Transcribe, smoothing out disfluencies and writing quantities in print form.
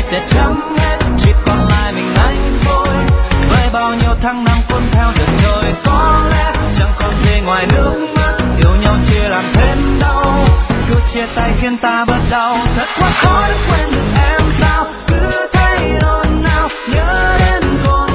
sẽ chấm hết, chỉ còn lại mình anh thôi. Với bao nhiêu tháng năm cuốn theo dần trôi, có lẽ chẳng còn gì ngoài nước mắt. Yêu nhau chia làm thêm đau, cứ chia tay khiến ta bớt đau. Thật quá khó để quên được em sao, cứ thấy nôn nao nhớ đến cô